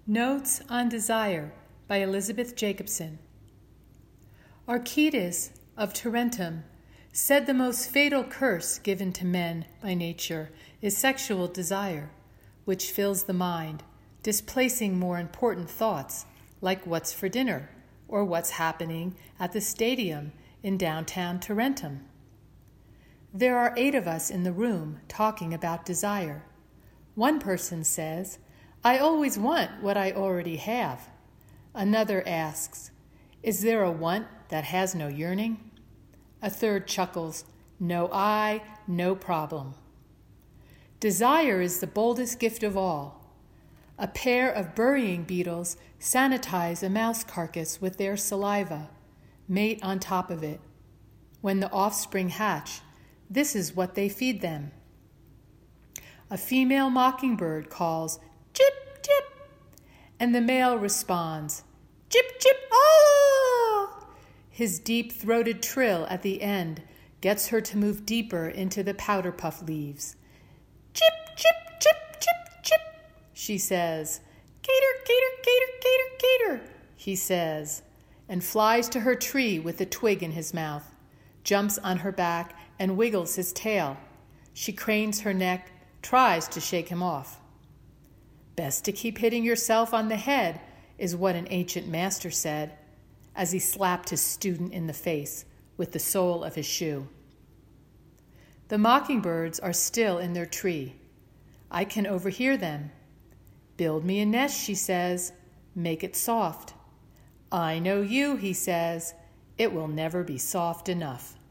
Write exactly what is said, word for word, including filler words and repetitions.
Notes on Desire by Elizabeth Jacobson. Archytas of Tarentum said the most fatal curse given to men by nature is sexual desire, which fills the mind, displacing more important thoughts like what's for dinner or what's happening at the stadium in downtown Tarentum. There are eight of us in the room talking about desire. One person says, "I always want what I already have." Another asks, "Is there a want that has no yearning?" A third chuckles, "No I, no problem." Desire is the boldest gift of all. A pair of burying beetles sanitize a mouse carcass with their saliva, mate on top of it. When the offspring hatch, this is what they feed them. A female mockingbird calls, "Chip, chip," and the male responds, "Chip, chip, ah!" His deep-throated trill at the end gets her to move deeper into the powder puff leaves. "Chip, chip, chip, chip, chip," she says. "Gator, gator, gator, gator, gator," he says, and flies to her tree with a twig in his mouth, jumps on her back and wiggles his tail. She cranes her neck, tries to shake him off. "Best to keep hitting yourself on the head," is what an ancient master said, as he slapped his student in the face with the sole of his shoe. The mockingbirds are still in their tree. I can overhear them. "Build me a nest," she says. "Make it soft." "I know you," he says. "It will never be soft enough."